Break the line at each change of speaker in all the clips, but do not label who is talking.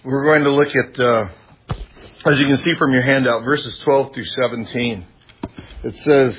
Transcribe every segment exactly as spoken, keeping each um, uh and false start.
We're going to look at, uh, as you can see from your handout, verses twelve through seventeen. It says,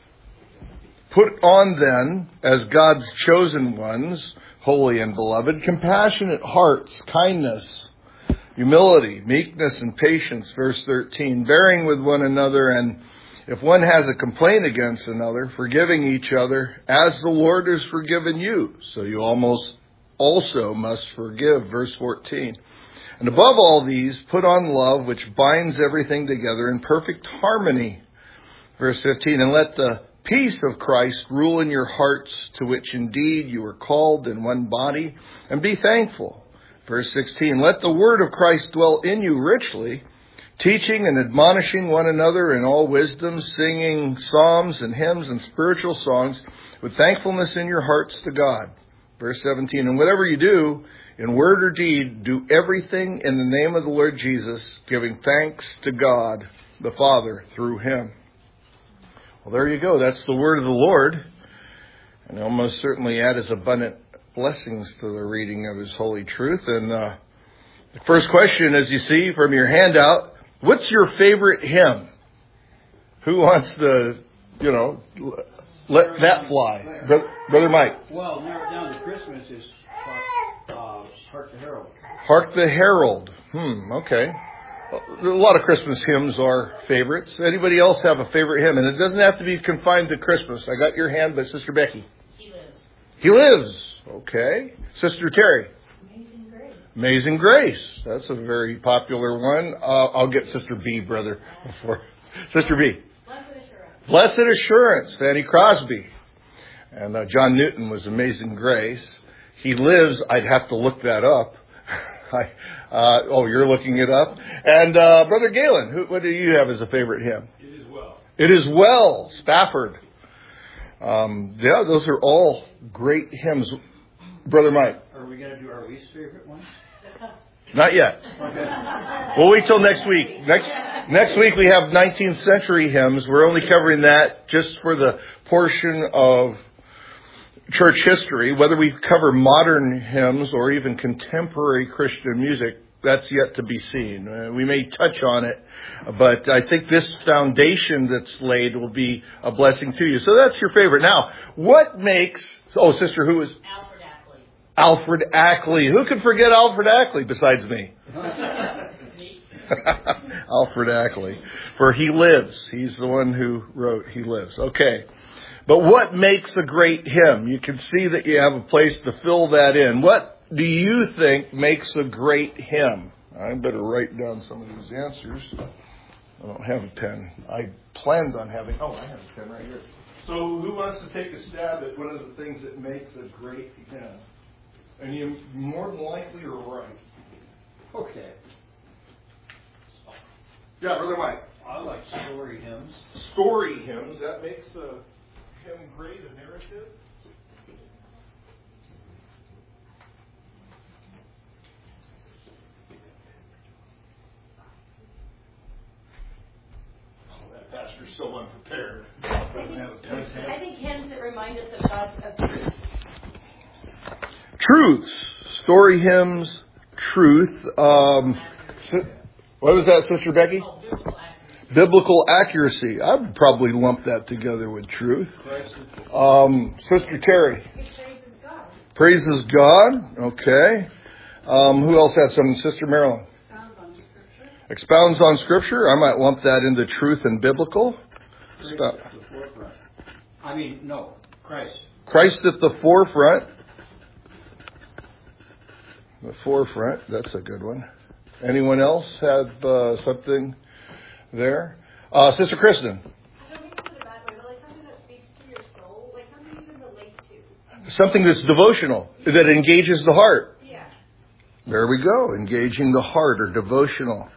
"Put on then, as God's chosen ones, holy and beloved, compassionate hearts, kindness, humility, meekness, and patience." Verse thirteen, "Bearing with one another, and if one has a complaint against another, forgiving each other, as the Lord has forgiven you, so you almost also must forgive." Verse fourteen, "And above all these, put on love, which binds everything together in perfect harmony." Verse fifteen, "And let the peace of Christ rule in your hearts, to which indeed you are called in one body, and be thankful." Verse sixteen, "Let the word of Christ dwell in you richly, teaching and admonishing one another in all wisdom, singing psalms and hymns and spiritual songs with thankfulness in your hearts to God." Verse seventeen, "And whatever you do, in word or deed, do everything in the name of the Lord Jesus, giving thanks to God the Father through him." Well, there you go. That's the word of the Lord. And I'll most certainly add his abundant blessings to the reading of his holy truth. And uh, the first question, as you see from your handout, what's your favorite hymn? Who wants to, you know, let that fly? Brother, Brother Mike.
Well, narrow it down to Christmas is uh, Hark the Herald.
Hark the Herald. Hmm, okay. A lot of Christmas hymns are favorites. Anybody else have a favorite hymn? And it doesn't have to be confined to Christmas. I got your hand by Sister Becky.
He lives.
He lives. Okay. Sister Terry.
Amazing Grace.
Amazing Grace. That's a very popular one. Uh, I'll get Sister B, brother. Before. Sister B.
Blessed Assurance.
Blessed Assurance. Fanny Crosby. And uh, John Newton was Amazing Grace. He lives. I'd have to look that up. I, uh, oh, you're looking it up. And uh, Brother Galen, who, what do you have as a favorite hymn?
It is well.
It is well. Spafford. Um, yeah, those are all great hymns. Brother Mike.
Are we going to do our least favorite one?
Not yet.
Okay.
We'll wait till next week. Next next week we have nineteenth century hymns. We're only covering that just for the portion of church history. Whether we cover modern hymns or even contemporary Christian music, that's yet to be seen. Uh, we may touch on it, but I think this foundation that's laid will be a blessing to you. So that's your favorite. Now, what makes... Oh, sister, who is...
Alfred Ackley.
Alfred Ackley. Who could forget Alfred Ackley besides me? Alfred Ackley. For He Lives. He's the one who wrote He Lives. Okay. But what makes a great hymn? You can see that you have a place to fill that in. What do you think makes a great hymn? I better write down some of these answers. I don't have a pen. I planned on having... Oh, I have a pen right here. So who wants to take a stab at one of the things that makes a great hymn? And you more than likely are right. Okay. Yeah, Brother Mike.
I like story hymns.
Story hymns. That makes the hymn great, a narrative. Oh, that pastor's so unprepared.
I think hymns that remind us of God's of truth.
Truths. Story hymns, truth. Um, what was that, Sister Becky?
Oh, biblical accuracy.
Biblical accuracy. I would probably lump that together with truth. Um, Sister Terry.
It praises God.
Praises God. Okay. Um, who else had some? Sister Marilyn.
Expounds on Scripture.
Expounds on Scripture. I might lump that into truth and biblical.
Christ
Expo-
at the forefront. I mean, no, Christ.
Christ at the forefront. The forefront. That's a good one. Anyone else have uh, something there? Uh, Sister Kristen.
I don't mean to put it bad way, but like something that speaks to your soul, like something you can relate to.
Something that's devotional, that engages the heart.
Yeah.
There we go. Engaging the heart or devotional.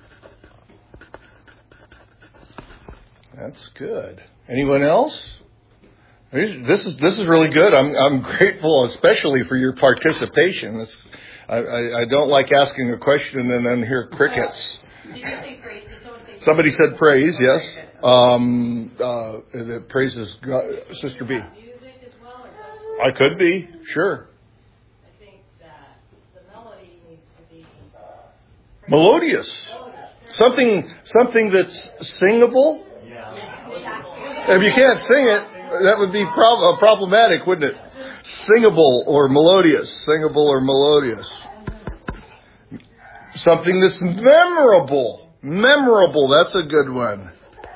That's good. Anyone else? This is this is really good. I'm I'm grateful, especially for your participation. It's, I, I I don't like asking a question and then hear crickets.
Did you say praise? Did someone say
Somebody said praise. Yes. Um. Uh. That praises God. Sister B.
music as well, or
I could be sure.
I think that the melody needs to be
Melodious. Something, something that's singable. If you can't sing it, that would be prob- problematic, wouldn't it? Singable or melodious. Singable or melodious. Something that's memorable. Memorable. That's a good one.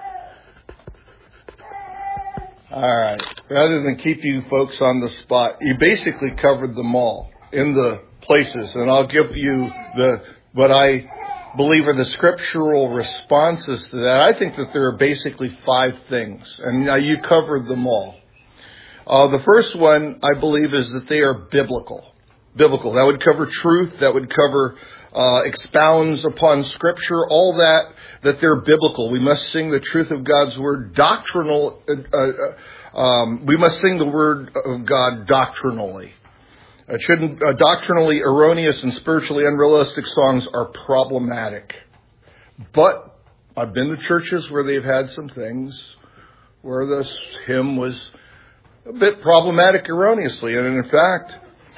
All right. Rather than keep you folks on the spot, you basically covered them all in the places. And I'll give you the what I believe are the scriptural responses to that. I think that there are basically five things. And now you covered them all. Uh, the first one, I believe, is that they are biblical. Biblical. That would cover truth. That would cover uh, expounds upon Scripture. All that, that they're biblical. We must sing the truth of God's Word doctrinal. Uh, uh, um, we must sing the Word of God doctrinally. It shouldn't. Uh, doctrinally erroneous and spiritually unrealistic songs are problematic. But I've been to churches where they've had some things where this hymn was a bit problematic erroneously. And in fact,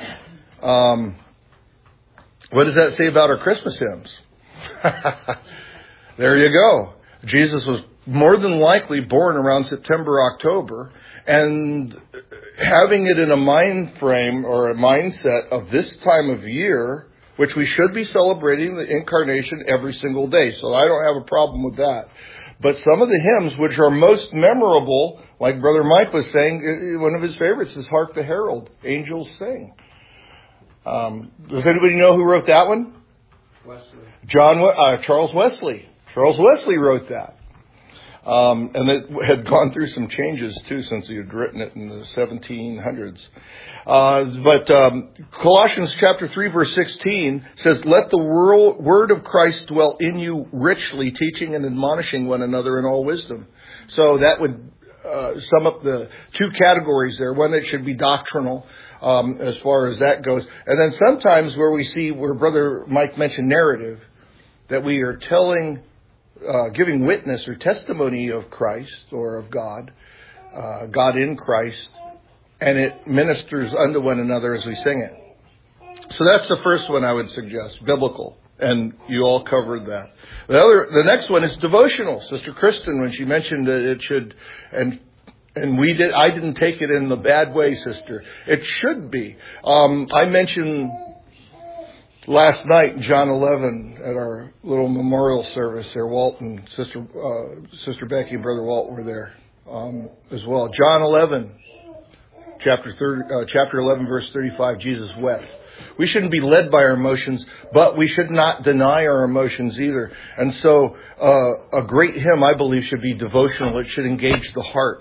um, what does that say about our Christmas hymns? There you go. Jesus was more than likely born around September, October, and having it in a mind frame or a mindset of this time of year, which we should be celebrating the incarnation every single day. So I don't have a problem with that. But some of the hymns which are most memorable, like Brother Mike was saying, one of his favorites is Hark the Herald, Angels Sing. Um, does anybody know who wrote that one?
Wesley. John,
uh, Charles Wesley. Charles Wesley wrote that. Um, and it had gone through some changes, too, since he had written it in the seventeen hundreds. Uh, but um, Colossians chapter three, verse sixteen says, "Let the world, word of Christ dwell in you richly, teaching and admonishing one another in all wisdom." So that would uh, sum up the two categories there. One, it should be doctrinal um, as far as that goes. And then sometimes where we see, where Brother Mike mentioned narrative, that we are telling... Uh, giving witness or testimony of Christ or of God, uh, God in Christ, and it ministers unto one another as we sing it. So that's the first one I would suggest, biblical, and you all covered that. The other, the next one is devotional. Sister Kristen, when she mentioned that it should, and and we did, I didn't take it in the bad way, sister. It should be. Um, I mentioned last night, John eleven, at our little memorial service there, Walt and Sister uh, Sister Becky and Brother Walt were there um, as well. John eleven, chapter thirty, uh, chapter eleven, verse thirty-five. Jesus wept. We shouldn't be led by our emotions, but we should not deny our emotions either. And so, uh, a great hymn, I believe, should be devotional. It should engage the heart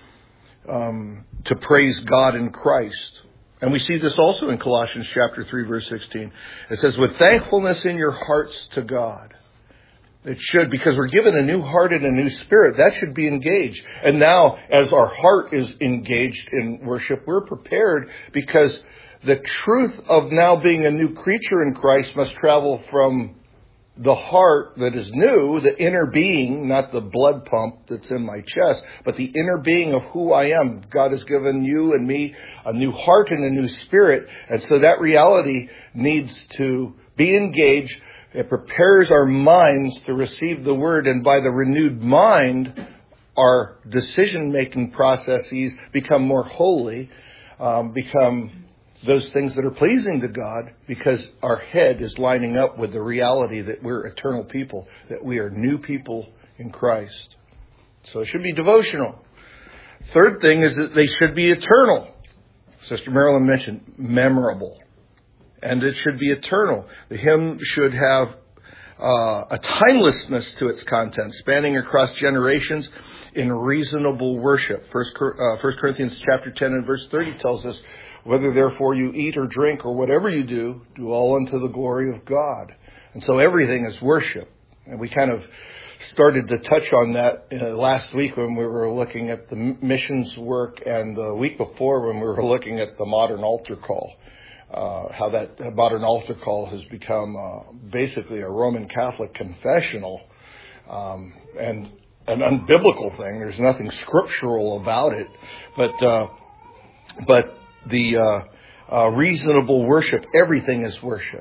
um, to praise God in Christ. And we see this also in Colossians chapter three, verse sixteen. It says, "With thankfulness in your hearts to God." It should, because we're given a new heart and a new spirit. That should be engaged. And now, as our heart is engaged in worship, we're prepared, because the truth of now being a new creature in Christ must travel from the heart that is new, the inner being, not the blood pump that's in my chest, but the inner being of who I am. God has given you and me a new heart and a new spirit. And so that reality needs to be engaged. It prepares our minds to receive the word. And by the renewed mind, our decision-making processes become more holy, um, become those things that are pleasing to God, because our head is lining up with the reality that we're eternal people, that we are new people in Christ. So it should be devotional. Third thing is that they should be eternal. Sister Marilyn mentioned memorable. And it should be eternal. The hymn should have uh, a timelessness to its content, spanning across generations in reasonable worship. First, uh, First Corinthians chapter ten and verse thirty tells us, "Whether therefore you eat or drink or whatever you do, do all unto the glory of God." And so everything is worship. And we kind of started to touch on that uh, last week when we were looking at the missions work, and the week before when we were looking at the modern altar call. Uh, how that modern altar call has become uh, basically a Roman Catholic confessional um, and an unbiblical thing. There's nothing scriptural about it. But, uh, but the uh, uh, reasonable worship, everything is worship.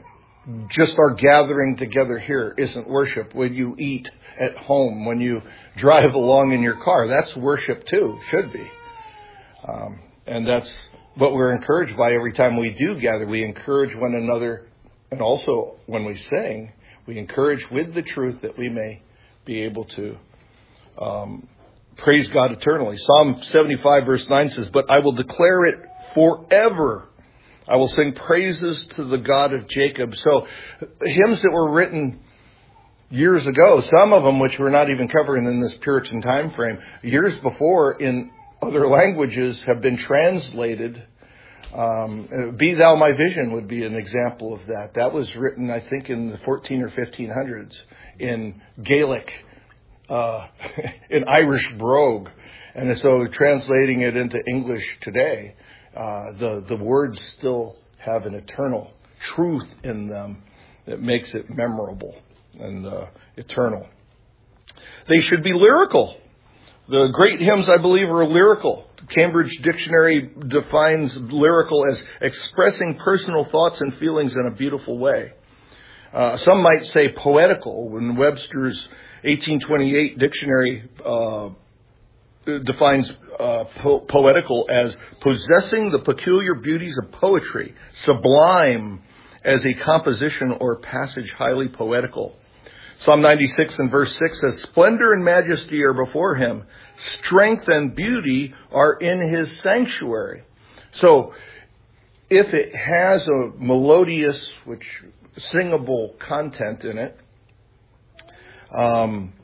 just our gathering together here isn't worship. When you eat at home, when you drive along in your car, that's worship too, should be. Um, and that's what we're encouraged by every time we do gather. We encourage one another, and also when we sing, we encourage with the truth that we may be able to um, praise God eternally. Psalm seventy-five verse nine says, "But I will declare it forever. I will sing praises to the God of Jacob." So hymns that were written years ago, some of them which we're not even covering in this Puritan time frame, years before in other languages have been translated. Um, "Be Thou My Vision" would be an example of that. That was written, I think, in the fourteen or fifteen hundreds in Gaelic, uh, in Irish brogue. And so translating it into English today, uh, the, the words still have an eternal truth in them that makes it memorable and uh, eternal. They should be lyrical. The great hymns, I believe, are lyrical. The Cambridge Dictionary defines lyrical as expressing personal thoughts and feelings in a beautiful way. Uh, some might say poetical, when Webster's eighteen twenty-eight dictionary uh, defines uh, po- poetical as possessing the peculiar beauties of poetry, sublime as a composition or passage highly poetical. Psalm ninety-six and verse six says, "Splendor and majesty are before him. Strength and beauty are in his sanctuary." So if it has a melodious, which singable content in it, um,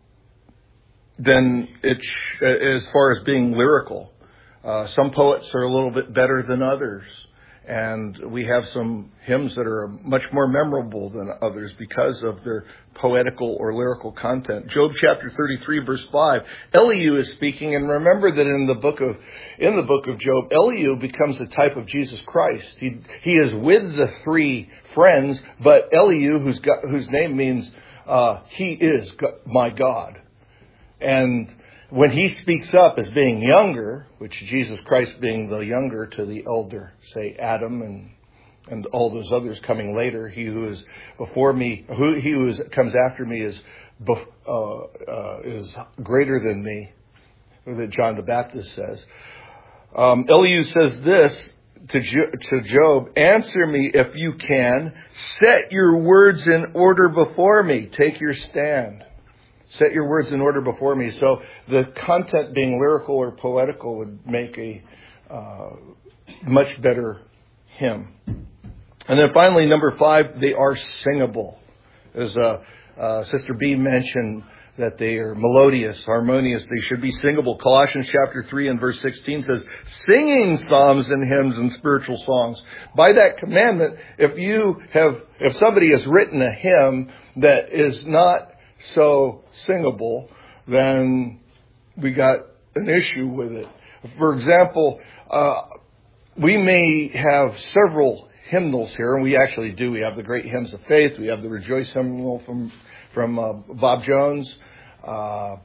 then it's, as far as being lyrical, uh, some poets are a little bit better than others. And we have some hymns that are much more memorable than others because of their poetical or lyrical content. Job chapter thirty-three verse five, Elihu is speaking, and remember that in the book of in the book of Job, Elihu becomes a type of Jesus Christ. He he is with the three friends, but Elihu, who's got, whose name means uh, he is my God, and when he speaks up as being younger, which Jesus Christ being the younger to the elder, say Adam and and all those others coming later, he who is before me, who he who is, comes after me is uh, uh, is greater than me, that John the Baptist says. Um, Elihu says this to jo- to Job: "Answer me if you can. Set your words in order before me. Take your stand. Set your words in order before me." So the content being lyrical or poetical would make a uh, much better hymn. And then finally, number five, they are singable. As uh, uh, Sister B mentioned, that they are melodious, harmonious. They should be singable. Colossians chapter three and verse sixteen says, "Singing psalms and hymns and spiritual songs." By that commandment, if you have, if somebody has written a hymn that is not so singable, then we got an issue with it. For example, uh, we may have several hymnals here, and we actually do. We have the Great Hymns of Faith. We have the Rejoice hymnal from from uh, Bob Jones. Uh,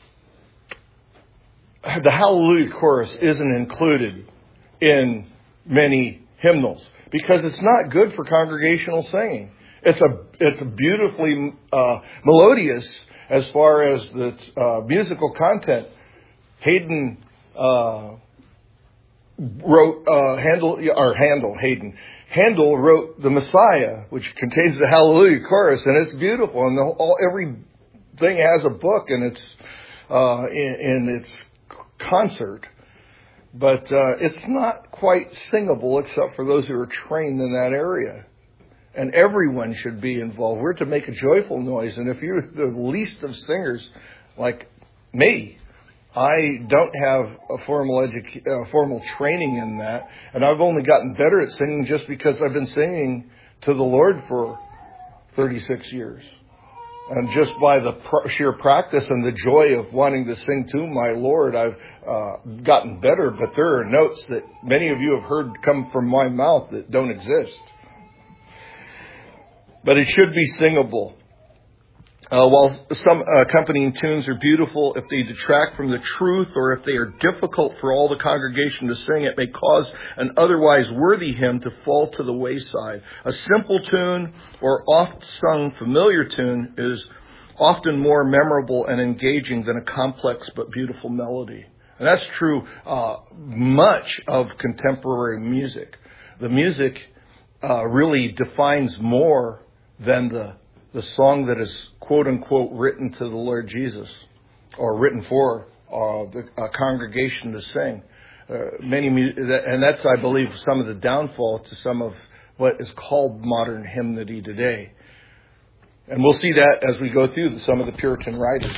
the Hallelujah chorus isn't included in many hymnals because it's not good for congregational singing. It's a it's beautifully uh, melodious as far as the uh, musical content. Hayden uh, wrote uh, Handel or Handel Hayden Handel wrote the Messiah, which contains the Hallelujah chorus, and it's beautiful. And the, all everything has a book, and it's uh, in, in its concert, but uh, it's not quite singable except for those who are trained in that area. And everyone should be involved. We're to make a joyful noise. And if you're the least of singers, like me, I don't have a formal edu- uh, formal training in that. And I've only gotten better at singing just because I've been singing to the Lord for thirty-six years. And just by the pr- sheer practice and the joy of wanting to sing to my Lord, I've uh, gotten better. But there are notes that many of you have heard come from my mouth that don't exist. But it should be singable. Uh, while some accompanying tunes are beautiful, if they detract from the truth or if they are difficult for all the congregation to sing, it may cause an otherwise worthy hymn to fall to the wayside. A simple tune or oft-sung familiar tune is often more memorable and engaging than a complex but beautiful melody. And that's true uh, much of contemporary music. The music uh, really defines more than the the song that is quote-unquote written to the Lord Jesus or written for uh, the uh, congregation to sing. Uh, many, and that's, I believe, some of the downfall to some of what is called modern hymnody today. And we'll see that as we go through some of the Puritan writers.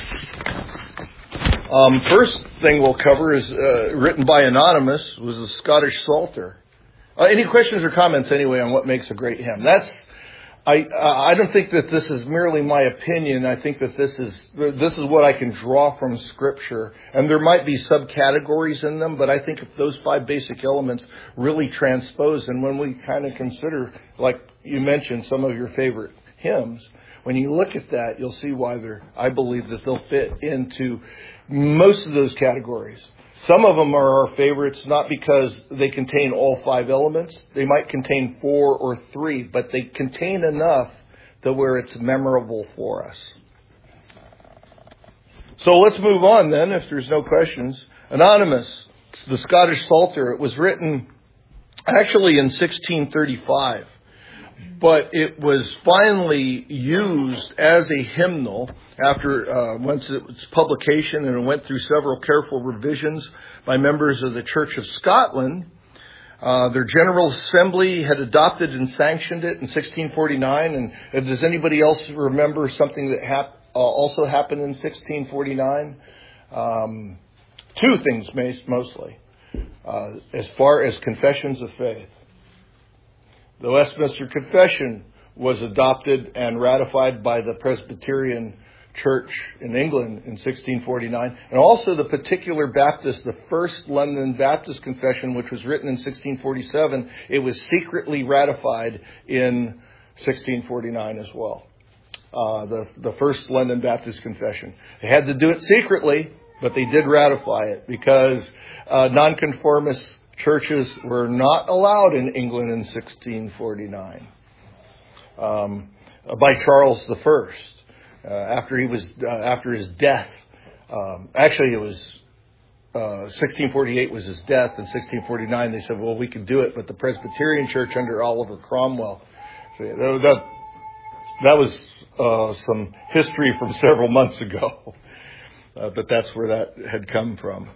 Um, first thing we'll cover is uh, written by Anonymous, was the Scottish Psalter. Uh, any questions or comments anyway on what makes a great hymn? That's I uh, I don't think that this is merely my opinion. I think that this is this is what I can draw from Scripture, and there might be subcategories in them, but I think if those five basic elements really transpose, and when we kind of consider, like you mentioned, some of your favorite hymns, when you look at that, you'll see why they're. I believe that they'll fit into most of those categories. Some of them are our favorites, not because they contain all five elements. They might contain four or three, but they contain enough to where it's memorable for us. So let's move on then, if there's no questions. Anonymous, the Scottish Psalter. It was written actually in sixteen thirty-five, but it was finally used as a hymnal after uh, once its publication, and it went through several careful revisions by members of the Church of Scotland. Uh, their General Assembly had adopted and sanctioned it in sixteen forty-nine. And, and does anybody else remember something that hap- uh, also happened in sixteen forty-nine? Um, two things mostly, uh, as far as confessions of faith. The Westminster Confession was adopted and ratified by the Presbyterian Church in England in sixteen forty-nine, and also the Particular Baptist, the First London Baptist Confession, which was written in sixteen forty-seven. It was secretly ratified in sixteen forty-nine as well. Uh, the the First London Baptist Confession. They had to do it secretly, but they did ratify it because uh, nonconformist churches were not allowed in England in sixteen forty-nine um, by Charles the First. Uh, after he was, uh, after his death, um, actually it was, uh, sixteen forty-eight was his death. In sixteen forty-nine they said, well, we can do it, but the Presbyterian Church under Oliver Cromwell. So that, that, that was, uh, some history from several months ago. Uh, but that's where that had come from.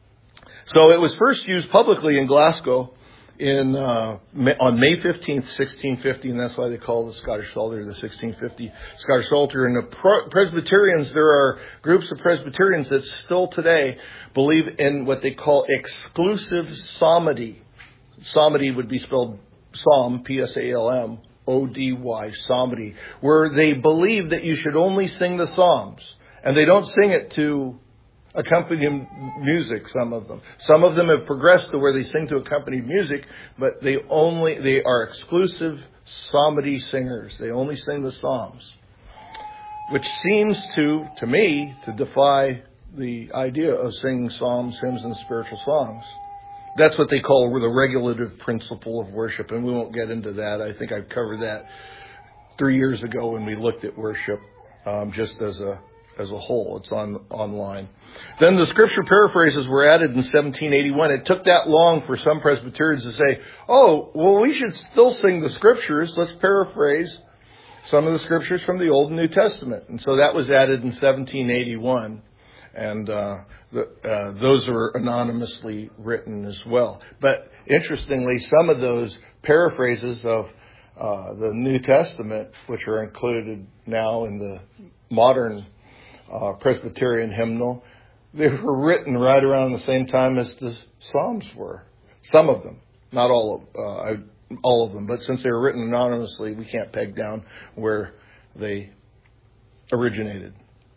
So it was first used publicly in Glasgow in uh, on May fifteenth, sixteen fifty, and that's why they call the Scottish Psalter the sixteen fifty Scottish Psalter. And the Pro- Presbyterians, there are groups of Presbyterians that still today believe in what they call exclusive psalmody. Psalmody would be spelled psalm, P S A L M, O D Y, psalmody, where they believe that you should only sing the Psalms. And they don't sing it to accompanying music, some of them. Some of them have progressed to where they sing to accompanied music, but they only, they are exclusive psalmody singers. They only sing the Psalms, which seems to, to me, to defy the idea of singing psalms, hymns, and spiritual songs. That's what they call the regulative principle of worship, and we won't get into that. I think I've covered that three years ago when we looked at worship um, just as a as a whole. It's on online. Then the scripture paraphrases were added in seventeen eighty-one. It took that long for some Presbyterians to say, oh, well, we should still sing the scriptures. Let's paraphrase some of the scriptures from the Old and New Testament. And so that was added in seventeen eighty-one. And uh, the, uh, those are anonymously written as well. But interestingly, some of those paraphrases of uh, the New Testament, which are included now in the modern Uh, Presbyterian hymnal, they were written right around the same time as the Psalms were. Some of them, not all of uh, all of them, but since they were written anonymously, we can't peg down where they originated.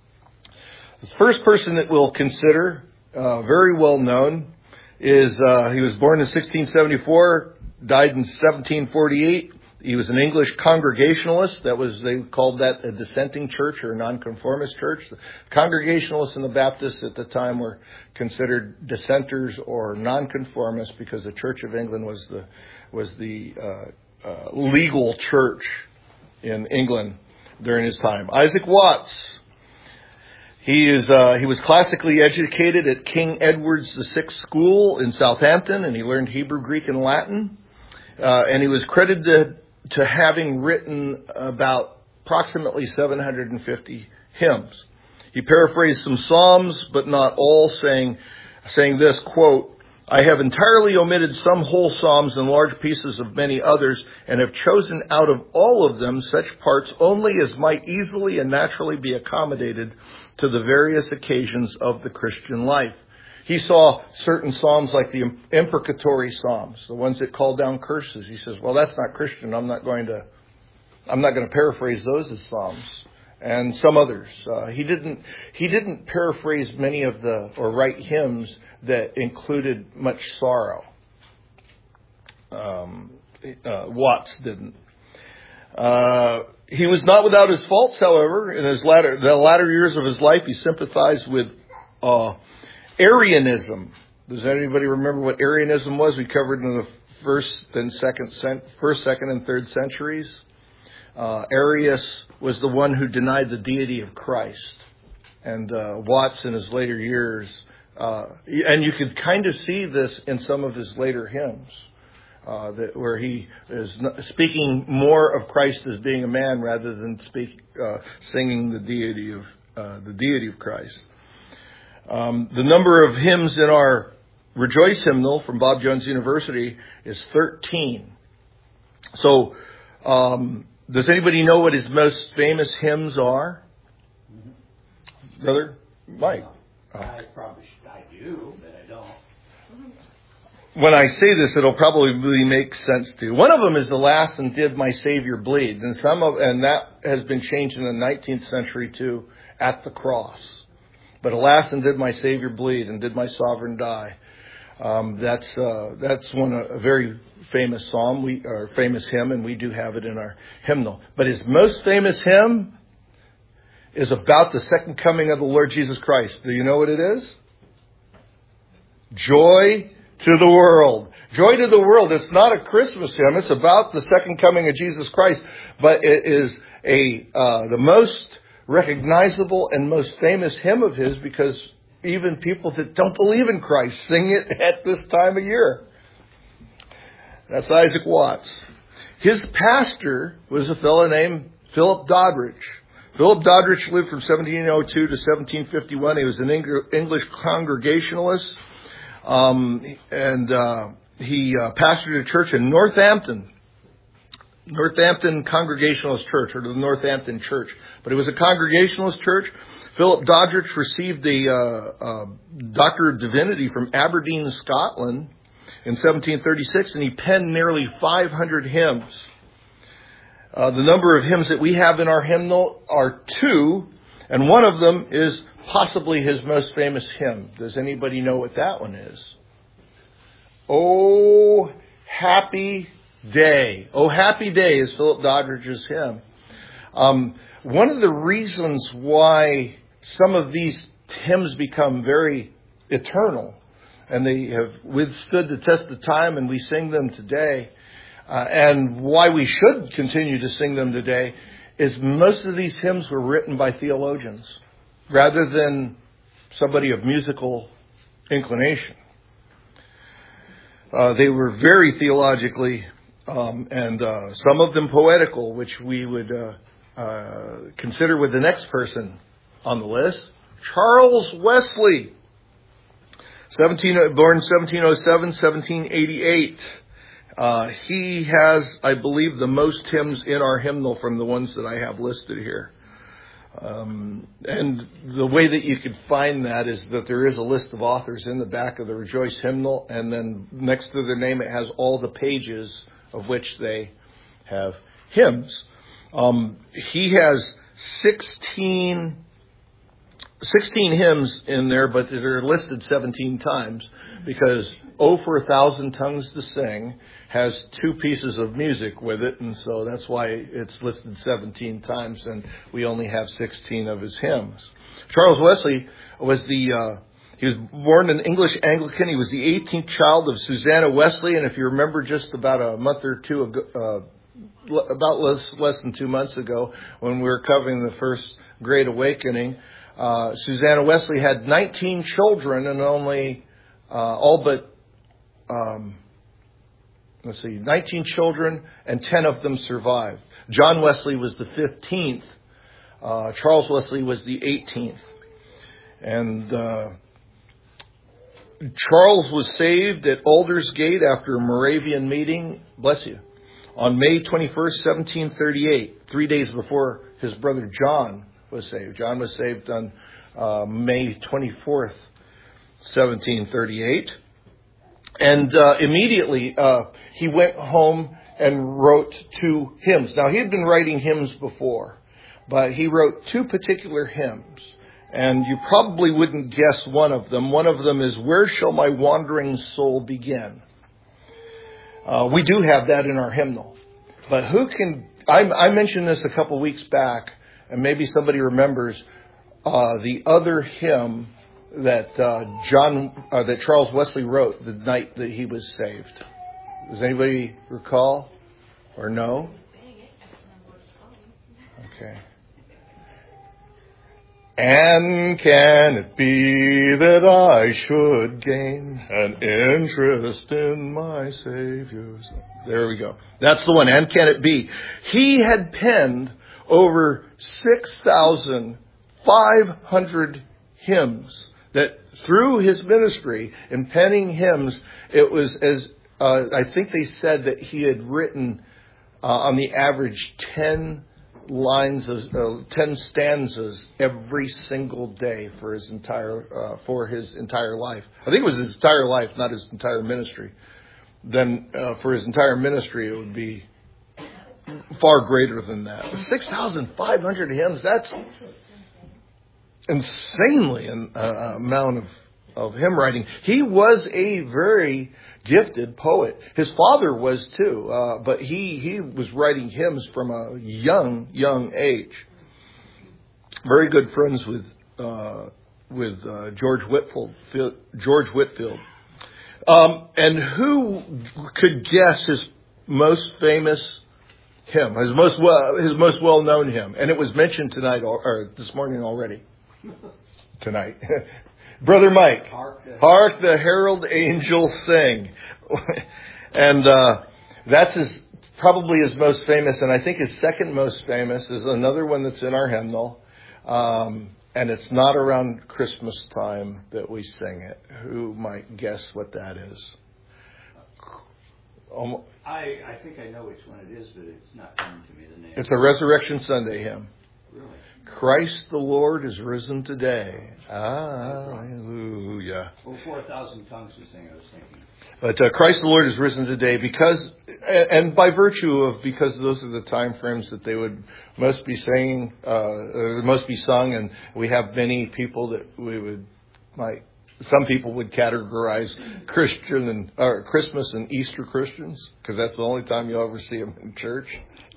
The first person that we'll consider, uh, very well known, is uh, he was born in sixteen seventy-four, died in seventeen forty-eight. He was an English Congregationalist. That was, they called that a dissenting church or a nonconformist church. The Congregationalists and the Baptists at the time were considered dissenters or nonconformists because the Church of England was the was the uh, uh, legal church in England during his time. Isaac Watts. He is uh, he was classically educated at King Edward's the Sixth School in Southampton, and he learned Hebrew, Greek, and Latin. Uh, and he was credited to having written about approximately seven hundred fifty hymns. He paraphrased some psalms, but not all, saying saying this, quote, "I have entirely omitted some whole psalms and large pieces of many others, and have chosen out of all of them such parts only as might easily and naturally be accommodated to the various occasions of the Christian life." He saw certain psalms like the imprecatory psalms, the ones that call down curses. He says, well, that's not Christian. I'm not going to, I'm not going to paraphrase those as psalms. And some others. Uh, he didn't, he didn't paraphrase many of the, or write hymns that included much sorrow. Um, uh, Watts didn't. Uh, he was not without his faults, however. In his latter, the latter years of his life, he sympathized with, uh, Arianism. Does anybody remember what Arianism was? We covered in the first and second, first, second, and third centuries. Uh, Arius was the one who denied the deity of Christ, and uh, Watts in his later years, uh, and you could kind of see this in some of his later hymns, uh, that where he is speaking more of Christ as being a man rather than speak, uh, singing the deity of uh, the deity of Christ. Um, the number of hymns in our Rejoice hymnal from Bob Jones University is thirteen. So, um, does anybody know what his most famous hymns are? Mm-hmm. Brother Mike?
No, I probably I do, but I don't.
When I say this, it'll probably make sense to you. One of them is the last and did my Savior bleed, and some of and that has been changed in the nineteenth century to at the cross. But alas, and did my Savior bleed, and did my Sovereign die? Um, that's uh, that's one a very famous psalm, we or famous hymn, and we do have it in our hymnal. But his most famous hymn is about the second coming of the Lord Jesus Christ. Do you know what it is? Joy to the world. Joy to the world. It's not a Christmas hymn. It's about the second coming of Jesus Christ, but it is a uh, the most recognizable and most famous hymn of his, because even people that don't believe in Christ sing it at this time of year. That's Isaac Watts. His pastor was a fellow named Philip Doddridge. Philip Doddridge lived from seventeen oh two to seventeen fifty-one. He was an English Congregationalist, um, and uh, he uh, pastored a church in Northampton. Northampton Congregationalist Church, or the Northampton Church. But it was a Congregationalist church. Philip Doddridge received the uh, uh, Doctor of Divinity from Aberdeen, Scotland in seventeen thirty-six, and he penned nearly five hundred hymns. Uh, the number of hymns that we have in our hymnal are two, and one of them is possibly his most famous hymn. Does anybody know what that one is? Oh, happy day. Oh, happy day is Philip Doddridge's hymn. Um, one of the reasons why some of these hymns become very eternal, and they have withstood the test of time, and we sing them today, uh, and why we should continue to sing them today, is most of these hymns were written by theologians rather than somebody of musical inclination. Uh, they were very theologically Um, and uh, some of them poetical, which we would uh, uh, consider with the next person on the list, Charles Wesley, seventeen born seventeen oh seven, seventeen eighty-eight. Uh, he has, I believe, the most hymns in our hymnal from the ones that I have listed here. Um, and the way that you could find that is that there is a list of authors in the back of the Rejoice hymnal, and then next to their name it has all the pages of which they have hymns. Um, he has sixteen, sixteen hymns in there, but they're listed seventeen times. because "Oh for a Thousand Tongues to Sing" has two pieces of music with it, and so that's why it's listed seventeen times, and we only have sixteen of his hymns. Charles Wesley was the uh, he was born an English Anglican. He was the eighteenth child of Susanna Wesley, and if you remember, just about a month or two ago, uh, about less less than two months ago, when we were covering the First Great Awakening, uh, Susanna Wesley had nineteen children, and only uh, all but um, let's see, nineteen children, and ten of them survived. John Wesley was the fifteenth. Uh, Charles Wesley was the eighteenth. And uh, Charles was saved at Aldersgate after a Moravian meeting, bless you, on May twenty-first, seventeen thirty-eight, three days before his brother John was saved. John was saved on uh, May twenty-fourth, seventeen thirty-eight. And uh, immediately uh, he went home and wrote two hymns. Now, he had been writing hymns before, but he wrote two particular hymns. And you probably wouldn't guess one of them. One of them is, "Where Shall My Wandering Soul Begin?" Uh, we do have that in our hymnal. But who can... I, I mentioned this a couple weeks back, and maybe somebody remembers uh, the other hymn that uh, John, uh, that Charles Wesley wrote the night that he was saved. Does anybody recall or know? Okay. "And can it be that I should gain an interest in my Savior's..." There we go. That's the one. And can it be? He had penned over six thousand five hundred hymns that through his ministry in penning hymns, it was as, uh, I think they said that he had written uh, on the average ten lines of uh, ten stanzas every single day for his entire uh, for his entire life. I think it was his entire life, not his entire ministry. Then uh, for his entire ministry, it would be far greater than that. Six thousand five hundred hymns. That's insanely an uh, amount of of hymn writing. He was a very gifted poet. His father was too, uh, but he, he was writing hymns from a young, young age. Very good friends with uh, with uh, George Whitfield. George Whitfield. Um, and who could guess his most famous hymn, his most well, his most well-known hymn? And it was mentioned tonight or this morning already. Tonight. Brother Mike, hark the, hark the herald angels sing. And uh, that's his, probably his most famous, and I think his second most famous is another one that's in our hymnal. Um, and it's not around Christmas time that we sing it. Who might guess what that is? Um,
I, I think I know which one it is, but it's not coming to me, the name.
It's a Resurrection Sunday hymn.
Really?
Christ the Lord is risen today. Hallelujah.
Well, for a thousand tongues to sing, I was thinking.
But uh, Christ the Lord is risen today because, and by virtue of, because those are the time frames that they would most be singing, uh, most be sung, and we have many people that we would, like, some people would categorize Christian and or Christmas and Easter Christians, because that's the only time you'll ever see them in church.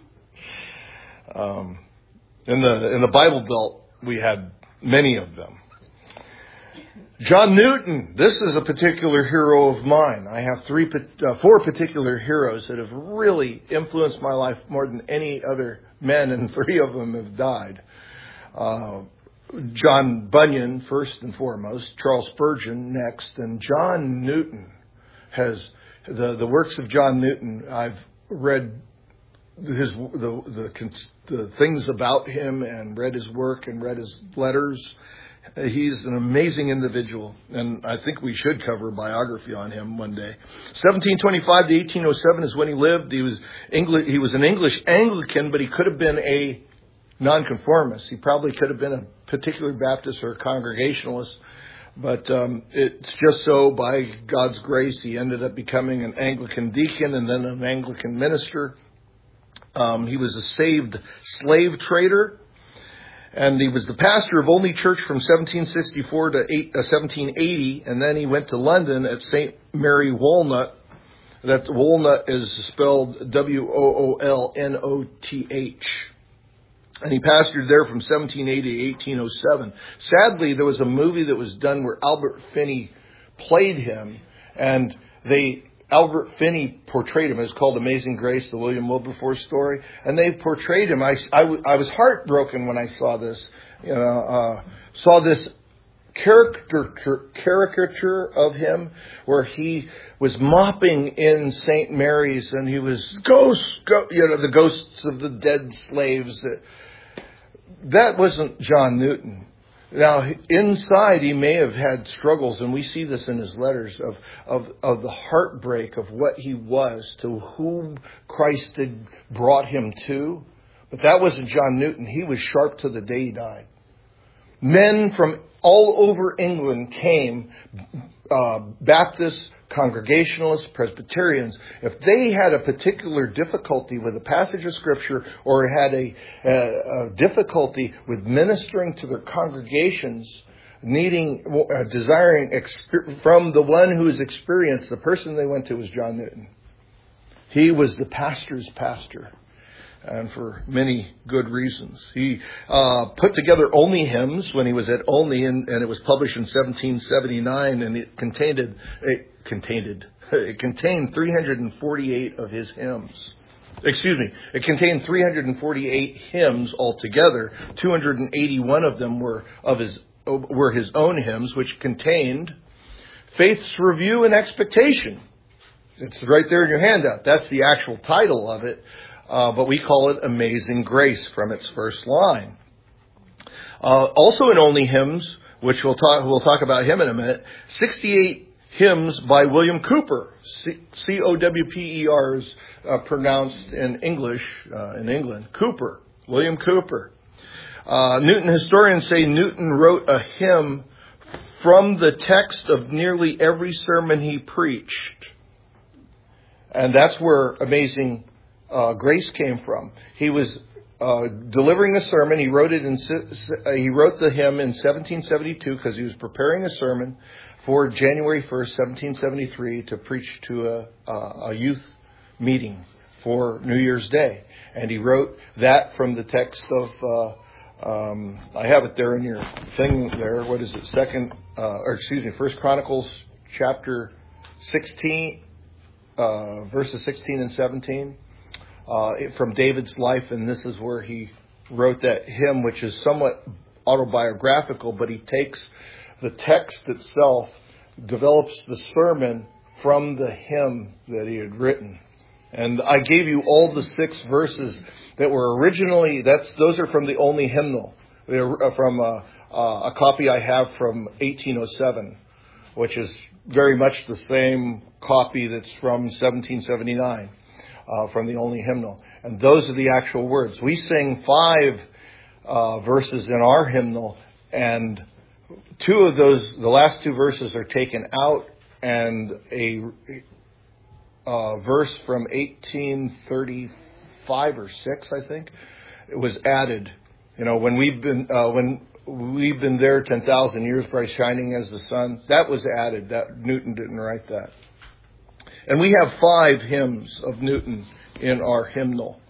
Um, In the in the Bible Belt, we had many of them. John Newton. This is a particular hero of mine. I have three, uh, four particular heroes that have really influenced my life more than any other men, and three of them have died. Uh, John Bunyan, first and foremost. Charles Spurgeon, next. And John Newton has the the works of John Newton. I've read his the, the the things about him and read his work and read his letters. He's an amazing individual, and I think we should cover a biography on him one day. seventeen twenty-five to eighteen oh seven is when he lived. He was English. He was an English Anglican, but he could have been a nonconformist. He probably could have been a particular Baptist or a Congregationalist. But um, it's just so, by God's grace, he ended up becoming an Anglican deacon and then an Anglican minister. Um, he was a saved slave trader. And he was the pastor of Olney Church from seventeen sixty-four to eight, uh, seventeen eighty. And then he went to London at Saint Mary Walnut. That Walnut is spelled W O O L N O T H. And he pastored there from seventeen eighty to eighteen oh seven. Sadly, there was a movie that was done where Albert Finney played him. And they... Albert Finney portrayed him. It's called Amazing Grace, the William Wilberforce story. And they portrayed him. I, I, I was heartbroken when I saw this. You know, uh, saw this caricature, caricature of him where he was mopping in Saint Mary's and he was ghosts, go, you know, the ghosts of the dead slaves. That wasn't John Newton. Now, inside, he may have had struggles, and we see this in his letters, of, of, of the heartbreak of what he was, to whom Christ had brought him to. But that wasn't John Newton. He was sharp to the day he died. Men from all over England came, uh, Baptists, Congregationalists, Presbyterians. If they had a particular difficulty with a passage of Scripture or had a, a, a difficulty with ministering to their congregations, needing, uh, desiring exper- from the one who has experienced, the person they went to was John Newton. He was the pastor's pastor. And for many good reasons. He uh, put together Olney hymns when he was at Olney, and, and it was published in seventeen seventy-nine, and it contained it contained it contained three hundred forty-eight of his hymns. Excuse me, it contained three hundred forty-eight hymns altogether. two hundred eighty-one of them were of his were his own hymns, which contained Faith's Review and Expectation. It's right there in your handout. That's the actual title of it. Uh, but we call it Amazing Grace from its first line. Uh, also in Olney hymns, which we'll talk, we'll talk about him in a minute, sixty-eight hymns by William Cowper. C O W P E R is uh, pronounced in English, uh, in England. Cowper. William Cowper. Uh, Newton historians say Newton wrote a hymn from the text of nearly every sermon he preached. And that's where Amazing Uh, Grace came from. He was uh, delivering a sermon. He wrote it in. Uh, he wrote the hymn in seventeen seventy-two because he was preparing a sermon for January first, seventeen seventy-three, to preach to a, a, a youth meeting for New Year's Day. And he wrote that from the text of. Uh, um, I have it there in your thing there. What is it? Second, uh, or excuse me, First Chronicles chapter sixteen, uh, verses sixteen and seventeen. Uh, from David's life, and this is where he wrote that hymn, which is somewhat autobiographical, but he takes the text itself, develops the sermon from the hymn that he had written. And I gave you all the six verses that were originally, that's those are from the Olney hymnal. They're from a, a copy I have from eighteen oh seven, which is very much the same copy that's from seventeen seventy-nine. Uh, from the Olney hymnal. And those are the actual words. We sing five uh, verses in our hymnal, and two of those, the last two verses are taken out, and a uh, verse from eighteen thirty-five or six, I think, it was added. You know, when we've been uh, when we've been there ten thousand years, bright shining as the sun, that was added. That Newton didn't write that. And we have five hymns of Newton in our hymnal.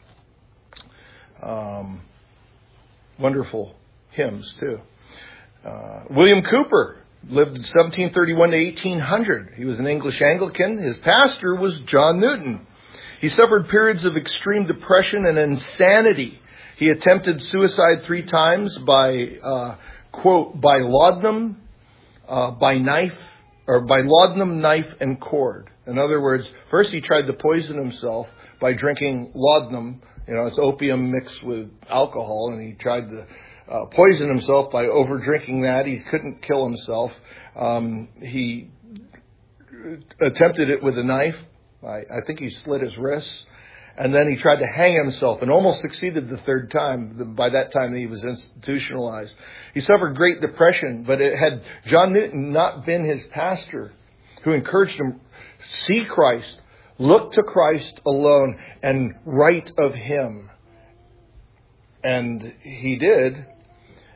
Um, wonderful hymns, too. Uh, William Cowper lived in seventeen thirty-one to eighteen hundred. He was an English Anglican. His pastor was John Newton. He suffered periods of extreme depression and insanity. He attempted suicide three times by, uh, quote, by laudanum, uh, by knife, or by laudanum, knife, and cord. In other words, first he tried to poison himself by drinking laudanum. You know, it's opium mixed with alcohol, and he tried to uh, poison himself by over drinking that. He couldn't kill himself. Um, he attempted it with a knife. I, I think he slit his wrists. And then he tried to hang himself and almost succeeded the third time. By that time, he was institutionalized. He suffered great depression, but it had John Newton not been his pastor, who encouraged him, see Christ, look to Christ alone, and write of him. And he did.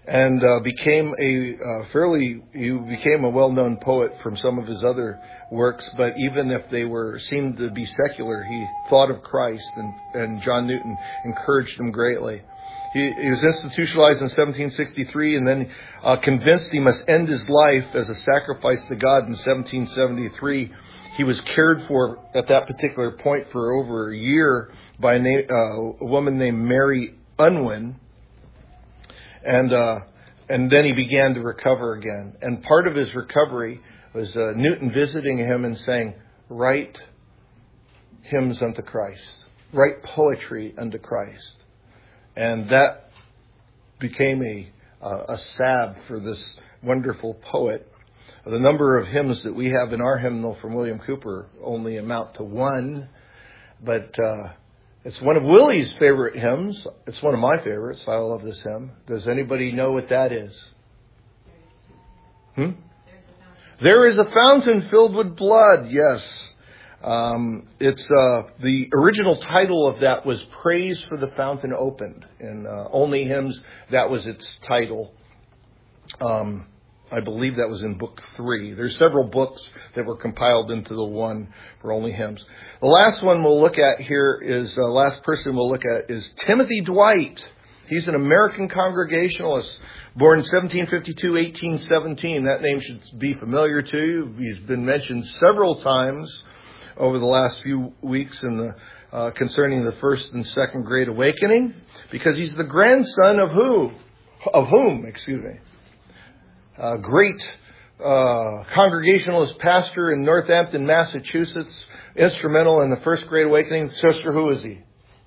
and uh, became a uh, fairly, he became a well-known poet from some of his other works, but even if they were seemed to be secular, he thought of Christ, and, and John Newton encouraged him greatly. He, he was institutionalized in seventeen sixty-three, and then uh, convinced he must end his life as a sacrifice to God in seventeen seventy-three. He was cared for at that particular point for over a year by a, na- uh, a woman named Mary Unwin, and uh, and then he began to recover again. And part of his recovery was uh, Newton visiting him and saying, "Write hymns unto Christ, write poetry unto Christ." And that became a uh, a salve for this wonderful poet. The number of hymns that we have in our hymnal from William Cooper only amount to one, but uh, it's one of Willie's favorite hymns. It's one of my favorites. I love this hymn. Does anybody know what that is? Hmm? There is a fountain filled with blood. Yes. Um, it's uh, the original title of that was Praise for the Fountain Opened. In uh, Only Hymns, that was its title. Um, I believe that was in book three. There's several books that were compiled into the one for Only Hymns. The last one we'll look at here is, uh, last person we'll look at is Timothy Dwight. He's an American Congregationalist, born seventeen fifty-two, eighteen seventeen. That name should be familiar to you. He's been mentioned several times over the last few weeks in the uh, concerning the first and second Great Awakening, because he's the grandson of who? Of whom, excuse me. A great uh, Congregationalist pastor in Northampton, Massachusetts, instrumental in the first Great Awakening. Sister, who is he?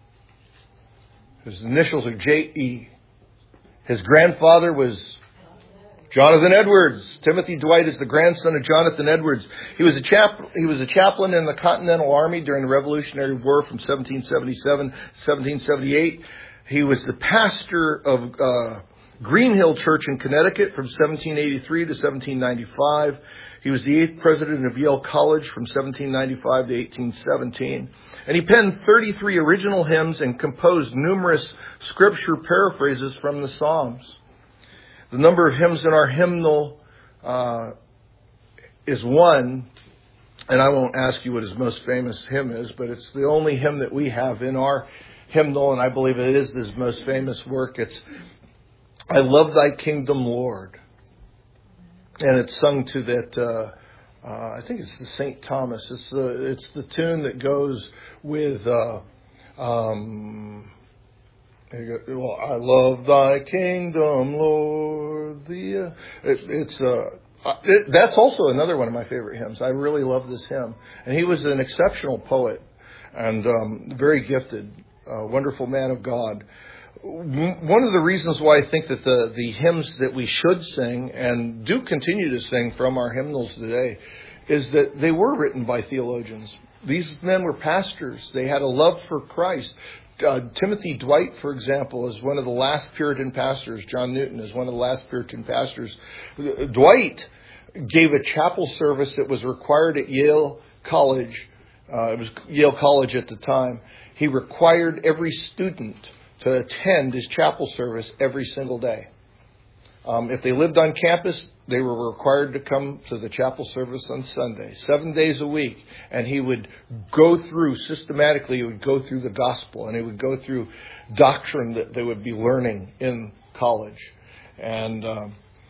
His initials are J E. His grandfather was Jonathan Edwards. Timothy Dwight is the grandson of Jonathan Edwards. He was a chap. He was a chaplain in the Continental Army during the Revolutionary War from seventeen seventy-seven to seventeen seventy-eight. He was the pastor of uh, Green Hill Church in Connecticut from seventeen eighty-three to seventeen ninety-five. He was the eighth president of Yale College from seventeen ninety-five to eighteen seventeen. And he penned thirty-three original hymns and composed numerous scripture paraphrases from the Psalms. The number of hymns in our hymnal uh, is one, and I won't ask you what his most famous hymn is, but it's the only hymn that we have in our hymnal, and I believe it is his most famous work. It's I Love Thy Kingdom, Lord. And it's sung to that, uh, uh, I think it's the Saint Thomas. It's the, it's the tune that goes with, uh, um, well, I love thy kingdom, Lord. The, uh, it, it's, uh, it, that's also another one of my favorite hymns. I really love this hymn. And he was an exceptional poet and um, very gifted, uh, wonderful man of God. One of the reasons why I think that the, the hymns that we should sing and do continue to sing from our hymnals today is that they were written by theologians. These men were pastors. They had a love for Christ. Uh, Timothy Dwight, for example, is one of the last Puritan pastors. John Newton is one of the last Puritan pastors. Dwight gave a chapel service that was required at Yale College. Uh, it was Yale College at the time. He required every student to attend his chapel service every single day. Um, if they lived on campus, they were required to come to the chapel service on Sunday, seven days a week. And he would go through, systematically, he would go through the gospel, and he would go through doctrine that they would be learning in college. And um,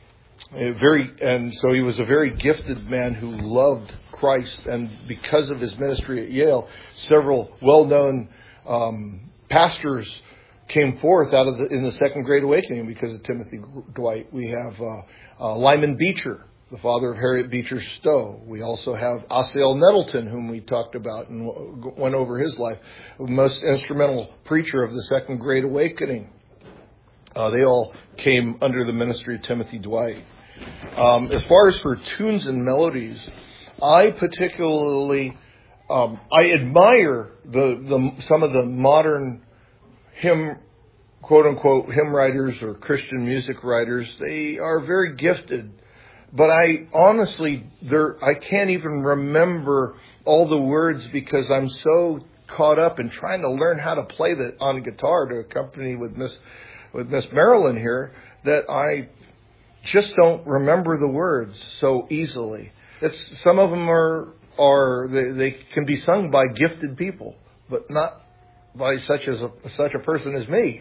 a very, and so he was a very gifted man who loved Christ. And because of his ministry at Yale, several well-known um, pastors came forth out of the, in the Second Great Awakening because of Timothy Dwight. We have uh, uh, Lyman Beecher, the father of Harriet Beecher Stowe. We also have Assael Nettleton, whom we talked about and w- went over his life, the most instrumental preacher of the Second Great Awakening. Uh, they all came under the ministry of Timothy Dwight. Um, as far as for tunes and melodies, I particularly um, I admire the, the some of the modern hymn, quote unquote, hymn writers or Christian music writers. They are very gifted, but I honestly, they're, I can't even remember all the words because I'm so caught up in trying to learn how to play that on guitar to accompany with Miss with Miss Marilyn here that I just don't remember the words so easily. It's some of them are are they, they can be sung by gifted people, but not by such as a, such a person as me.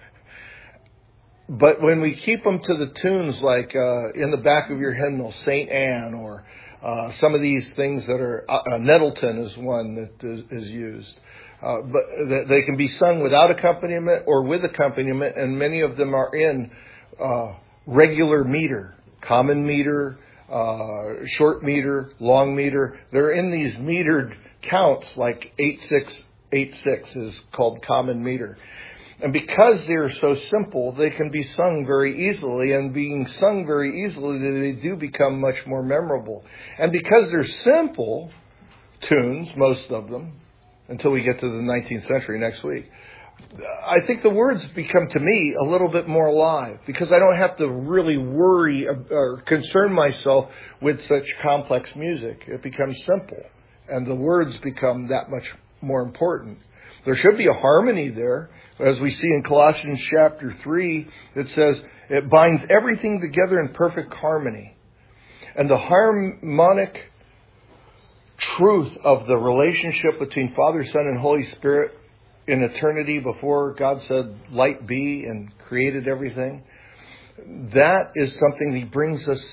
But when we keep them to the tunes like uh, in the back of your hymnal, Saint Anne, or uh, some of these things that are, uh, Nettleton is one that is, is used. Uh, but they can be sung without accompaniment or with accompaniment, and many of them are in uh, regular meter, common meter, uh, short meter, long meter. They're in these metered counts like eight six eight six is called common meter. And because they're so simple, they can be sung very easily. And being sung very easily, they do become much more memorable. And because they're simple tunes, most of them, until we get to the nineteenth century next week, I think the words become, to me, a little bit more alive. Because I don't have to really worry or concern myself with such complex music. It becomes simple. And the words become that much more important. There should be a harmony there. As we see in Colossians chapter three, it says, it binds everything together in perfect harmony. And the harmonic truth of the relationship between Father, Son, and Holy Spirit in eternity before God said, light be, and created everything, that is something He brings us,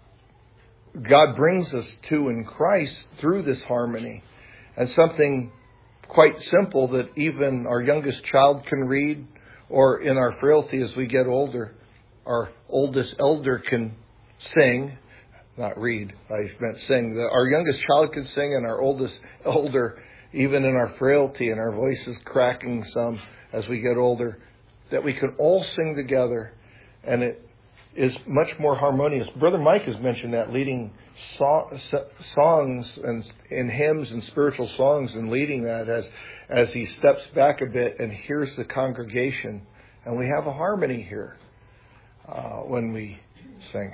God brings us to in Christ through this harmony. And something quite simple that even our youngest child can read, or in our frailty as we get older, our oldest elder can sing, not read, I meant sing. The, our youngest child can sing, and our oldest elder, even in our frailty and our voices cracking some as we get older, that we can all sing together, and it is much more harmonious. Brother Mike has mentioned that, leading so- songs and, and hymns and spiritual songs, and leading that as as he steps back a bit and hears the congregation. And we have a harmony here uh, when we sing.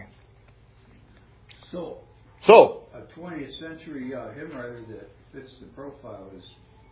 So,
so
a twentieth century uh, hymn writer that fits the profile is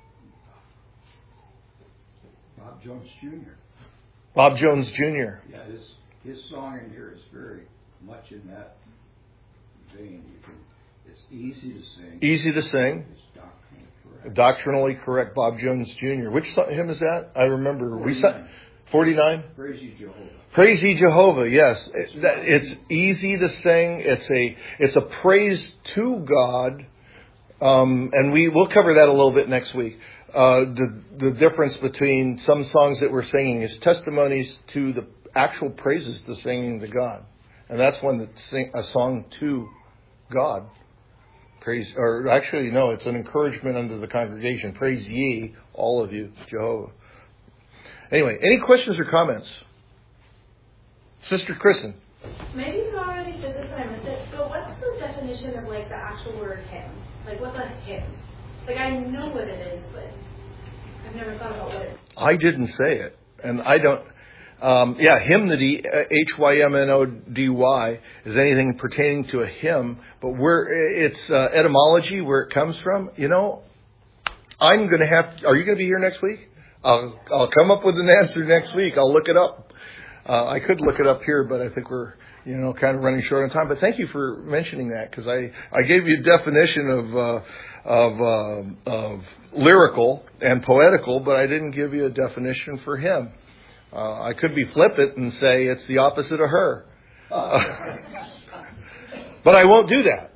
Bob Jones Junior
Bob Jones Junior
Yeah, his his song in here is very much in that vein. You can, it's easy to sing.
Easy to sing.
It's doctrinally correct.
Doctrinally correct, Bob Jones Junior Which hymn is that? I remember.
forty-nine.
We sang forty-nine?
Praise ye Jehovah.
Praise ye Jehovah, yes. It, that, it's easy to sing. It's a it's a praise to God. Um, and we, we'll cover that a little bit next week. Uh, the, the difference between some songs that we're singing is testimonies to the actual praises to singing to God. And that's one that sing a song to God. Praise, or actually, no, it's an encouragement unto the congregation. Praise ye, all of you, Jehovah. Anyway, any questions or comments? Sister Kristen.
Maybe you already said this and I missed it, but what's the definition of like the actual word hymn? Like what's a hymn? Like I know what it is, but I've never thought about what it is.
I didn't say it, and I don't. Um, yeah, hymnody, H Y M N O D Y, is anything pertaining to a hymn, but where it's uh, etymology, where it comes from, you know, I'm going to have to, are you going to be here next week? I'll, I'll come up with an answer next week. I'll look it up. Uh, I could look it up here, but I think we're, you know, kind of running short on time. But thank you for mentioning that, because I, I gave you a definition of, uh, of, uh, of lyrical and poetical, but I didn't give you a definition for hymn. Uh, I could be flippant and say it's the opposite of her. Uh, but I won't do that.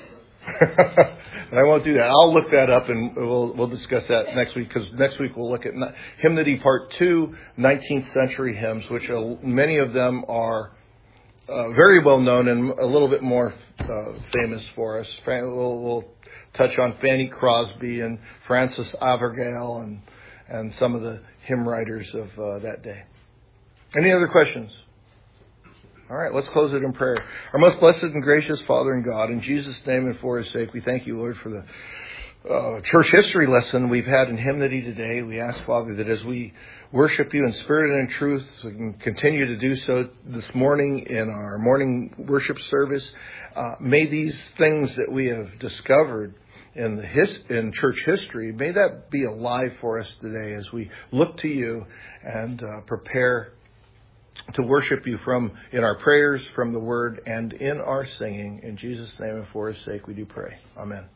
I won't do that. I'll look that up and we'll we'll discuss that next week, because next week we'll look at Hymnody Part two, nineteenth century hymns, which are, many of them are uh, very well known and a little bit more uh, famous for us. We'll, we'll touch on Fanny Crosby and Frances Avergale and, and some of the hymn writers of uh, that day. Any other questions? All right, let's close it in prayer. Our most blessed and gracious Father and God, in Jesus' name and for His sake, we thank you, Lord, for the uh, church history lesson we've had in hymnody today. We ask, Father, that as we worship you in spirit and in truth, we can continue to do so this morning in our morning worship service. Uh, may these things that we have discovered in the his, in church history, may that be alive for us today as we look to you and uh, prepare to worship you from in our prayers, from the word, and in our singing. In Jesus' name and for his sake we do pray. Amen.